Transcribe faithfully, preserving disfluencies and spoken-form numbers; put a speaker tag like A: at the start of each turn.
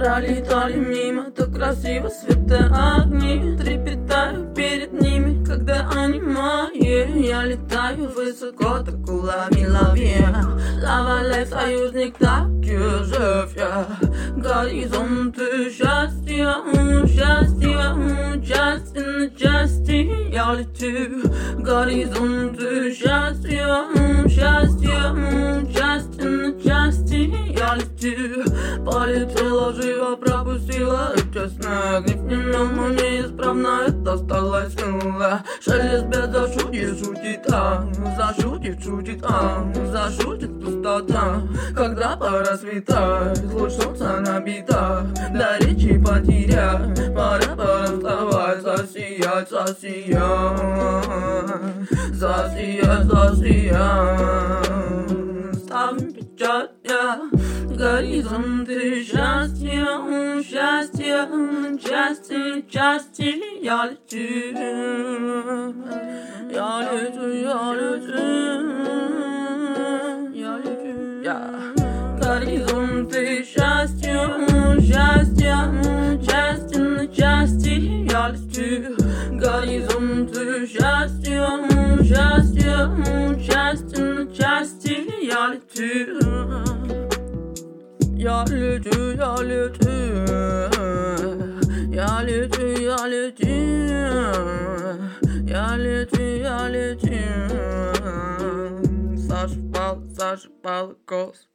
A: Пролетали мимо, так красиво света огни. Трепетаю перед ними, когда они мои. Я летаю высоко, так лови, лови. Лаваляй, союзник, так жив я. Горизонты счастья, счастья, части на части. Я лечу, горизонты счастья, счастья, части на части. Я лечу, полетела живо, пропустила честно. Гневному неисправно это стала сила. Шелест без зашутит, шутит, а зашутит, шутит, а зашутит пустота. Когда пора светать, луч солнца набита, до речи потеря. Пора, пора вставать, засиять, засиять, засиять, засиять. Ставим печать, я. Горизонты счастья, счастья, части, части. Я лечу, я лечу, я лечу, я лечу, я. Горизонты счастья, счастья, части на части. Я лечу, горизонты счастья, счастья, части на части. Я лечу. Я лечу, я лечу, я лечу, я лечу, я лечу, я лечу. Зашипал, зашипал кос.